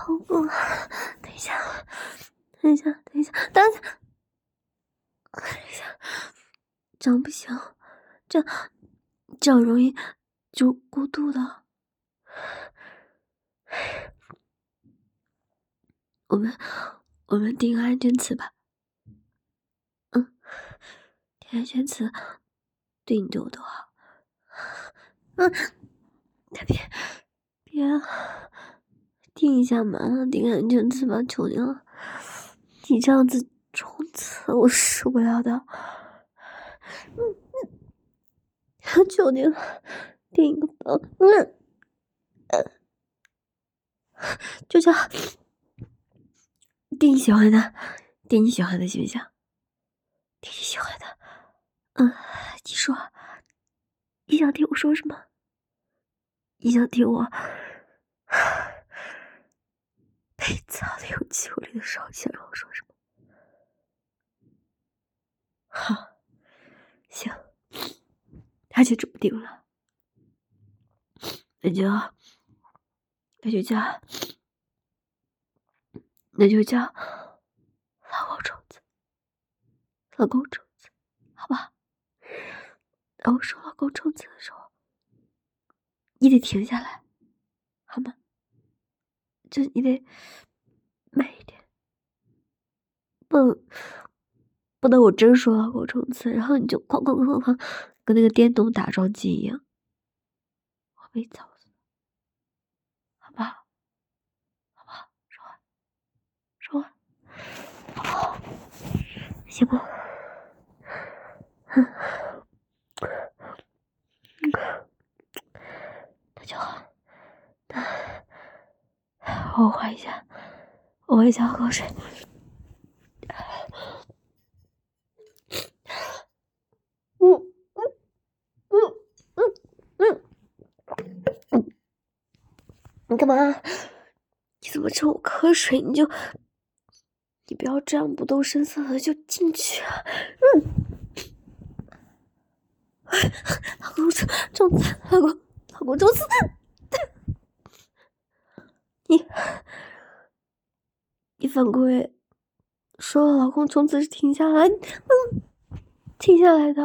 老公，等一下，等一下，等一下，等一下，等一下，这样不行，这样容易就过度的。我们订个安全词吧。订安全词对你对我都好。别啊，订一下嘛，订个安全词吧，求你了。你这样子冲刺，我受不了的。求你了，订一个吧。就这样，订你喜欢的，订你喜欢的行不行？订你喜欢的。你说，你想听我说什么？你想听我被操的有气无力的时候，想让我说什么？好，行，那就这么定了。那就叫老公虫子，老公虫子，好吧？当我说老公虫子的时候，你得停下来，好吗？就你得慢一点，不能我真说老公虫子，然后你就哐哐哐哐，跟那个电动打桩机一样，我被操死，好不好？好不好？说话，好不好？行不？那就好。我换一下喝口水。你干嘛？你怎么趁我喝水你不要这样不动声色的就进去啊！老公中刺，老公中刺，你犯规，说了老公中刺是停下来，停下来的。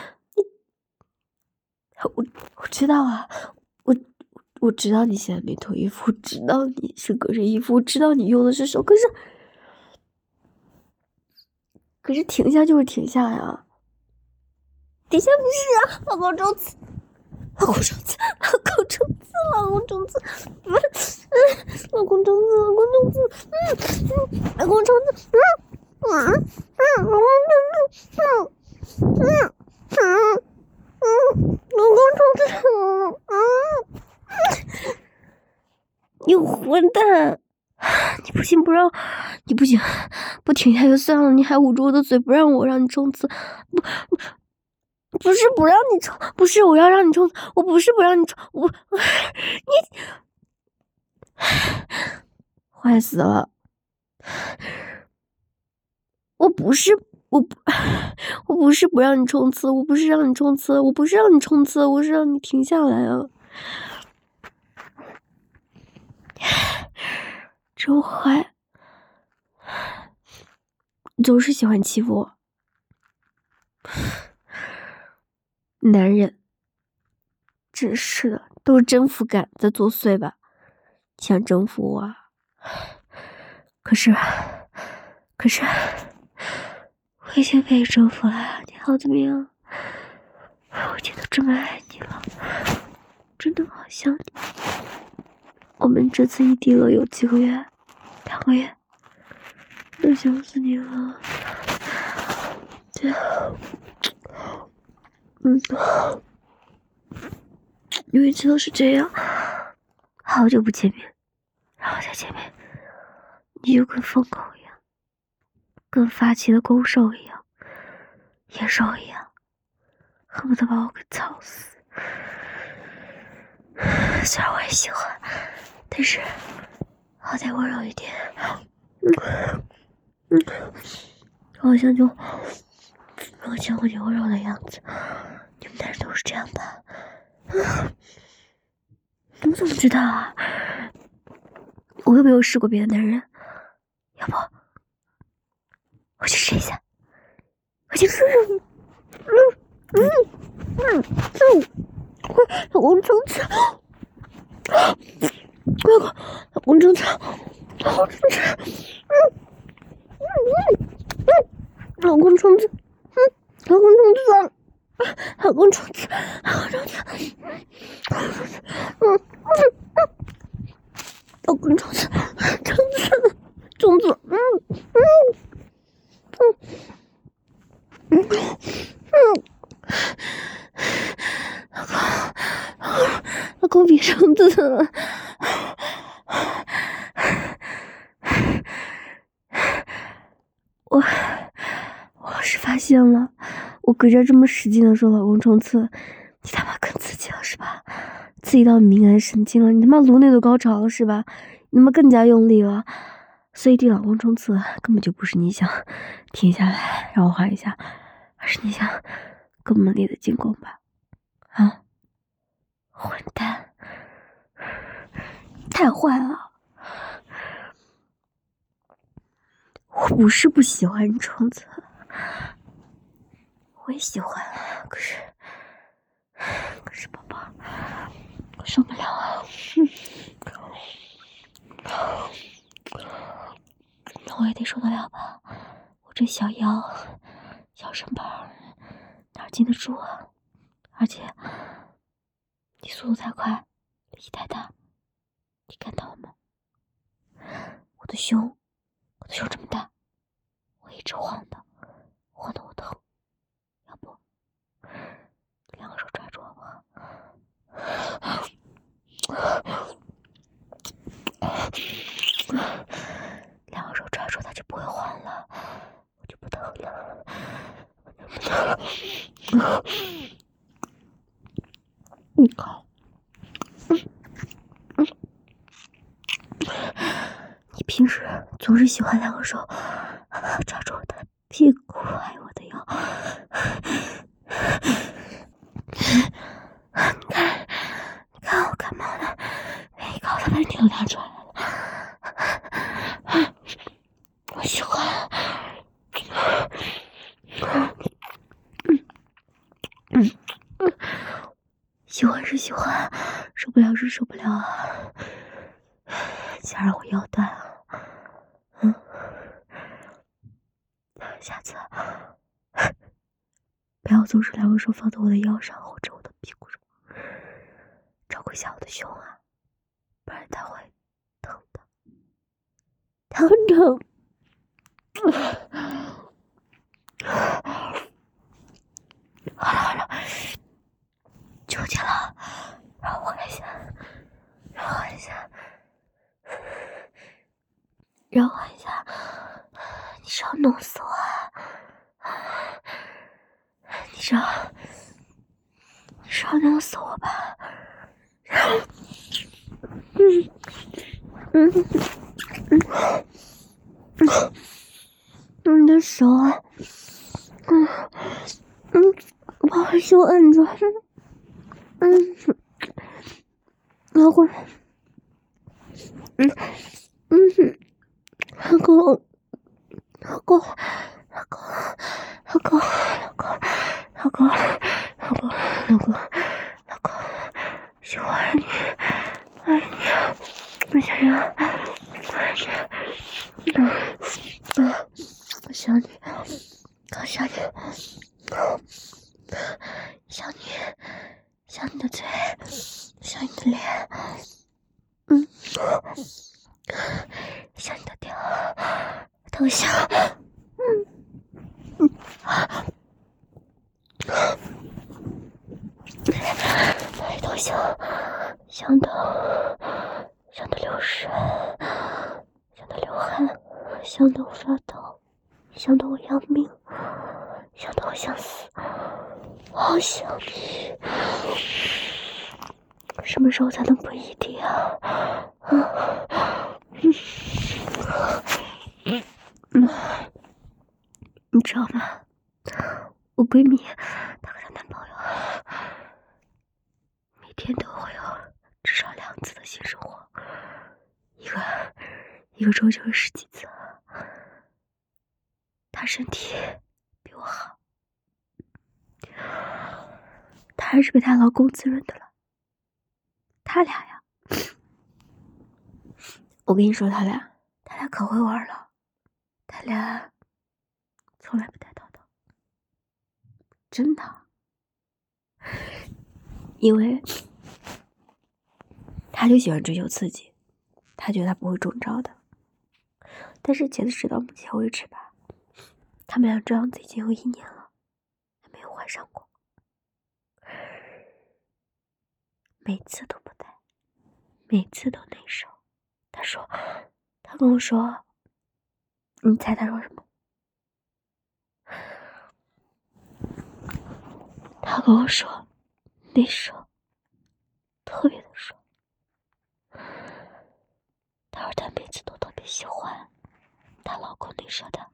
我知道啊，我知道你现在没脱衣服，我知道你是隔着衣服，我知道你用的是手，可是停下就是停下来啊！停下不是啊，老公中刺，老公中刺，老公中刺，老公中刺，老公中刺，老公中刺，老公中刺，你混蛋！你不行不停下就算了，你还捂住我的嘴，不让你冲刺，不是不让你冲，不是我要让你冲，我不是不让你冲，你坏死了！我不是不让你冲刺，我不是让你冲刺，我是让你停下来啊！真坏，总是喜欢欺负我。男人，真是的，都是征服感在作祟吧？想征服我，可是我已经被征服了，你好怎么样？我真的这么爱你了，真的好想你。我们这次异地了有几个月？2个月，都想死你了。对，有一次都是这样，好久不见面，然后再见面，你就跟疯狗一样，跟发情的公兽一样，野兽一样，恨不得把我给操死。虽然我也喜欢，但是好歹温柔一点。我好像就没有见过你温柔的样子，你们男人都是这样吧？你怎么知道啊？ 我又没有试过别的男人，要不我去试一下，我去试试。老公撑起，老公撑起，老公撑起，老公撑起，老公撑起，老公撑起，老公撑起，老公撑起，撑起，撑起，老公别撑子了。我是发现了，我隔着这么使劲的说老公冲刺，你他妈更刺激了是吧？刺激到敏感神经了，你他妈颅内都高潮了是吧？你他妈更加用力了，所以对老公冲刺根本就不是你想停下来让我缓一下，而是你想更猛烈的进攻吧？啊，混蛋，太坏了！我不是不喜欢你冲刺，我也喜欢，可是宝宝，我受不了啊！我也得受得了吧？我这小腰、小身板哪经得住啊？而且你速度太快，力气太大，你看到了吗？我的胸这么大，我一直晃的我疼，要不两个手抓住我吧？两个手抓住它就不会晃了，我就不疼了，你平时总是喜欢两个手抓住我的屁股还有我的腰，你看我感冒了，连一口的喷嚏都拿出来了，我喜欢，喜欢是喜欢，受不了是受不了啊！想让我腰断啊？下次不要总是两个手放在我的腰上或者我的屁股上，照顾一下我的胸啊，不然它会疼的，疼。好了，求求了，让我缓一下，你是要弄死我啊？你是要弄死我吧？你的手，把我胸摁住，老公，老公，喜欢你，爱你，我想要，我想你，好想你，想你的嘴，想你的脸，想你的屌，都想，哪里都想的流水，想的流汗，想的我发抖，想的我要命，想的我想死，我好想你。什么时候才能不异地啊？你知道吗？我闺蜜她和她男朋友每天都会有至少2次的性生活，一个一个周就是10几次。他身体比我好，她还是被她老公滋润的了。他俩呀，我跟你说，他俩可会玩了，他俩从来不带套的，真的。因为他就喜欢追求刺激，他觉得他不会中招的。但是截止到目前为止吧，他们俩这样子已经有1年了，还没有怀上过，每次都不带，每次都内射。他跟我说，你猜他说什么？他跟我说，内射特别的爽。他说他每次都特别喜欢她老公内射的。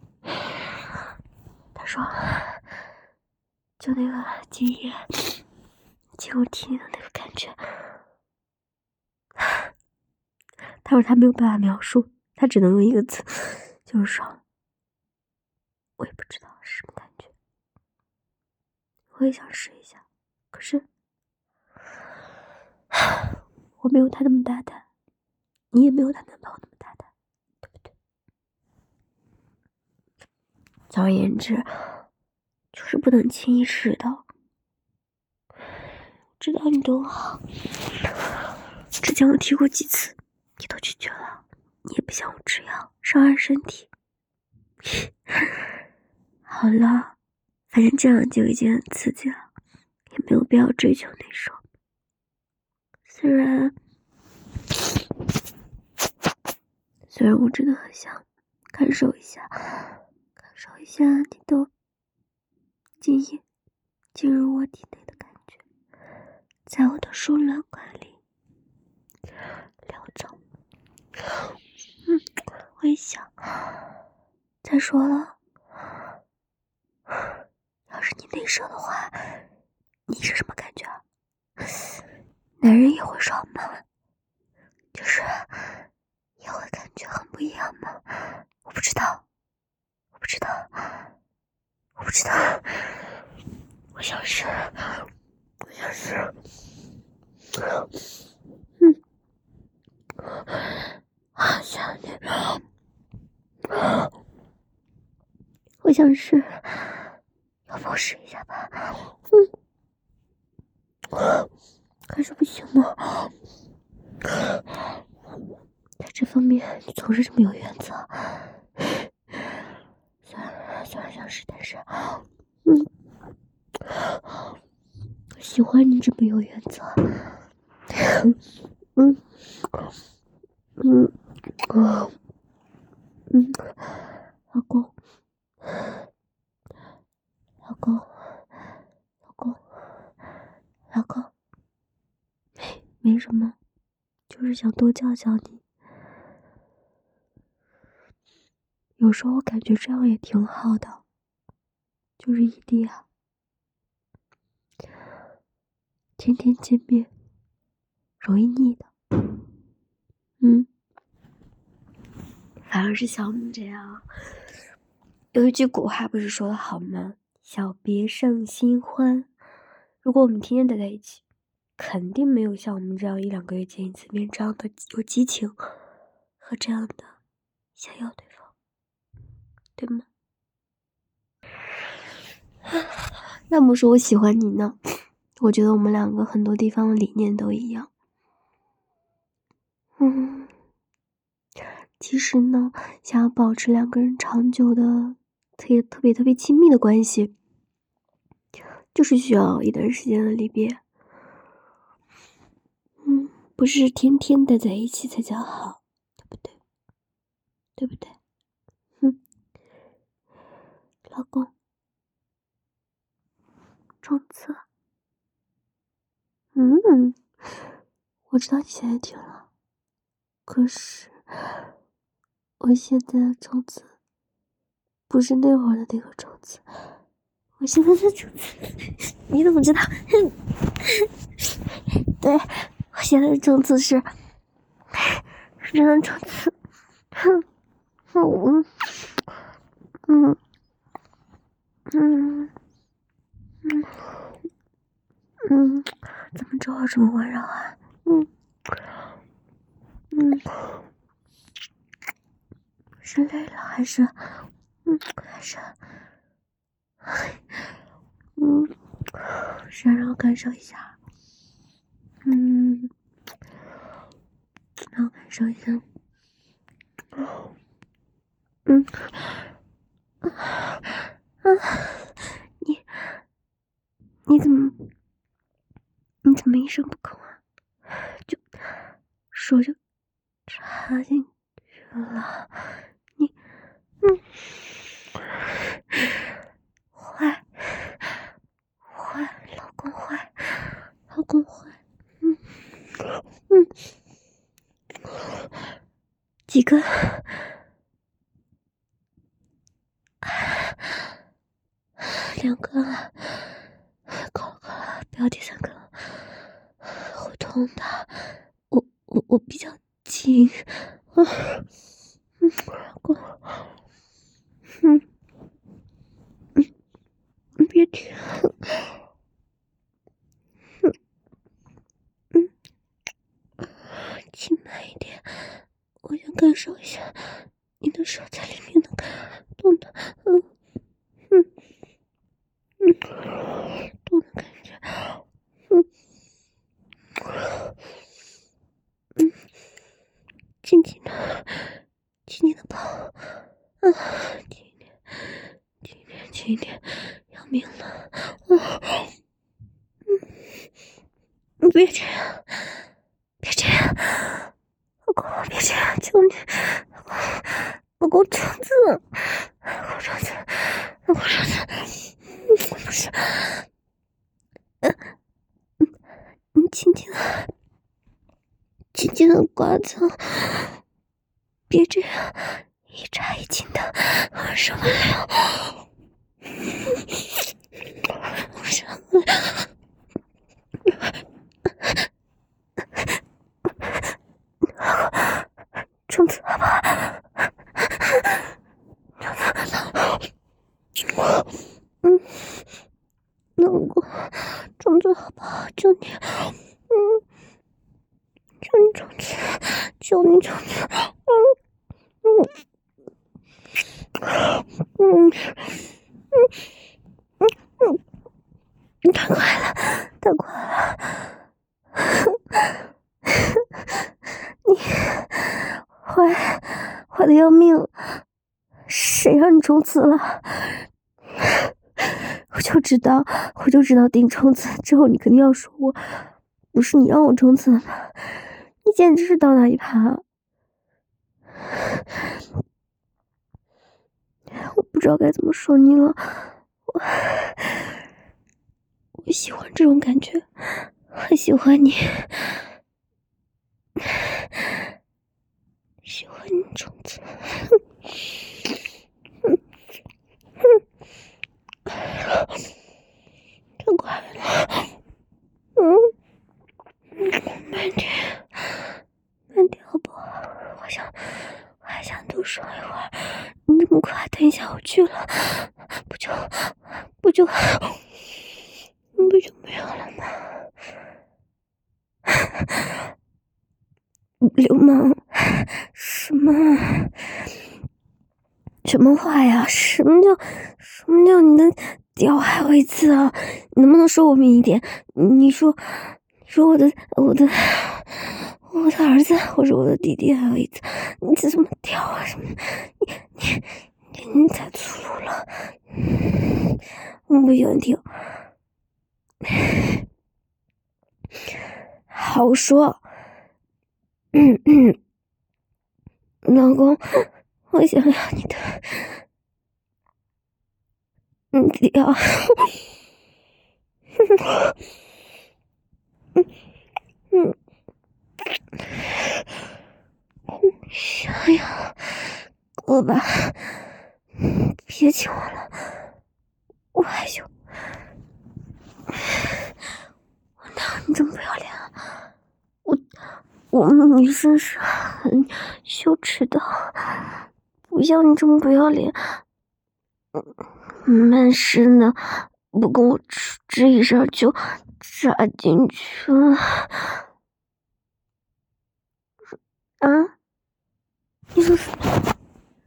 他说，就那个精液进入体内的那个感觉，他说他没有办法描述，他只能用一个词，就是爽。我也不知道是什么感觉，我也想试一下，可是我没有他那么大胆，你也没有他男朋友那么大胆，对不对？总而言之，就是不能轻易试到。知道你对我好，之前我提过几次，你都拒绝了，你也不想我吃药伤害身体。好了，反正这样就已经很刺激了，也没有必要追求那种。虽然我真的很想感受一下你的精液进入我体内的感觉，在我的输卵管里流走。我也想。再说了，要是你内射的话，你是什么感觉啊？男人也会爽吗？就是也会感觉很不一样吗？我不知道。我想是，好想你，我想试，要不我试一下吧？还是不行吗？在这方面你总是这么有原则。虽然想试，但是我喜欢你这么有原则。老公，没什么，就是想多叫叫你。有时候我感觉这样也挺好的，就是异地啊，天天见面容易腻的。反而是像我们这样，有一句古话不是说的好吗？小别胜新欢。如果我们天天待在一起，肯定没有像我们这样1、2个月见一次面这样的有激情和这样的想要对方，对吗？要么说我喜欢你呢，我觉得我们2个很多地方的理念都一样。其实呢，想要保持2个人长久的特别亲密的关系，就是需要一段时间的离别。不是天天待在一起才叫好，对不对？老公，冲刺。我知道你现在停了，可是我现在的冲刺不是那会儿的那个冲刺，我现在的冲刺，你怎么知道？对，我现在的冲刺是真的冲刺， 怎么说话这么温柔啊？是累了还是先让我感受一下，让我感受一下，你怎么一声不吭啊？手就插进去了，你坏，老公坏，几个2个了，够了，不要第3个了，会痛的。我比较紧，够了，别停，轻慢一点，我想感受一下你的手在里面的动的，动的感觉，轻轻的抱，轻一点，要命了，别这样，老公，别这样，求你，老公，虫子，不是，你轻轻的刮蹭，别这样，一插一紧的，受不了，我受不了。虫子，好不好？老公，虫子，好不好？求你，求你，虫子，太快了，你坏的要命，谁让你冲刺了？我就知道顶冲刺之后，你肯定要说我不是你让我冲刺的吧？你简直是倒打一耙！我不知道该怎么说你了，我喜欢这种感觉，很喜欢你，喜欢你冲刺。太快了，慢点好不好？我还想多说一会儿，你这么快，等一下我去了，不就没有了吗？流氓，什么话呀？什么叫你的屌还有一次啊？你能不能说我明一点？你说我的儿子或者我的弟弟还有一次，你这怎么屌啊？什么？你太粗鲁了，我不喜欢听。好说，老公，我想要你的，屌，想要，够了吧？别亲我了，我害羞。我哪有你这么不要脸啊？ 我们女生是很羞耻的，不像你这么不要脸，满身的不跟我吱一声就扎进去了。啊？你说什么？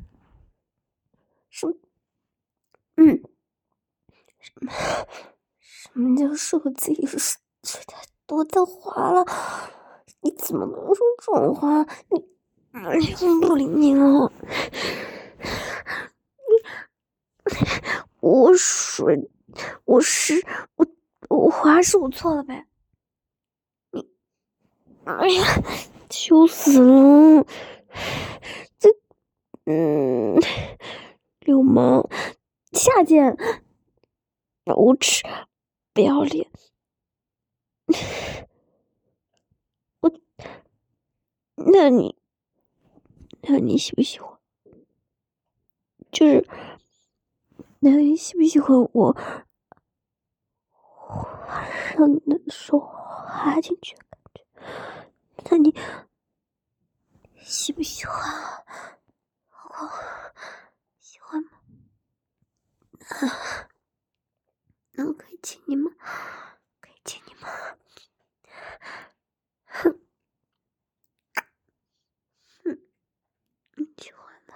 什么叫是我自己睡太多再滑了？你怎么能说这种话？你不理你了。我滑是我错了呗？哎呀，羞死了！流氓，下贱，无耻，不要脸！那你喜不喜欢？那你喜不喜欢我让你的手滑进去的感觉？那你喜不喜欢啊？老公，喜欢吗？那我可以亲你吗？可以亲你吗？你喜欢吗？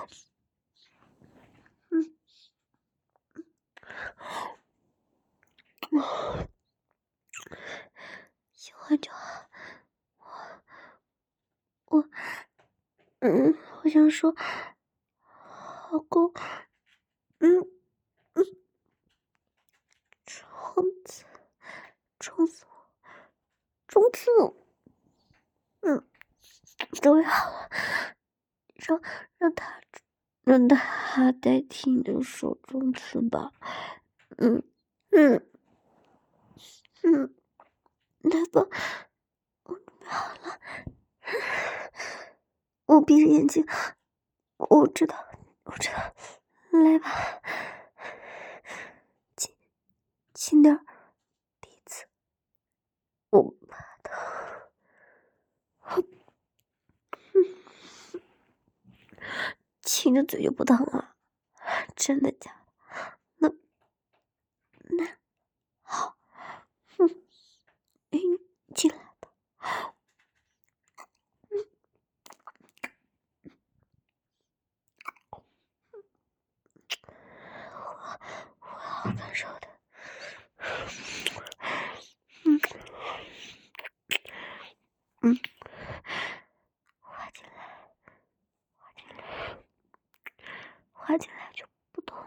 喜欢就好。我我想说，老公，嗯冲死我，冲死我，终于好了，让他代替你的手中刺吧，嗯嗯来吧，我准备好了，我闭着眼睛，我知道，来吧，轻点，第一次，我怕疼，亲着嘴就不疼了，真的假的？那好，进来吧，我好难受的，滑进来就不痛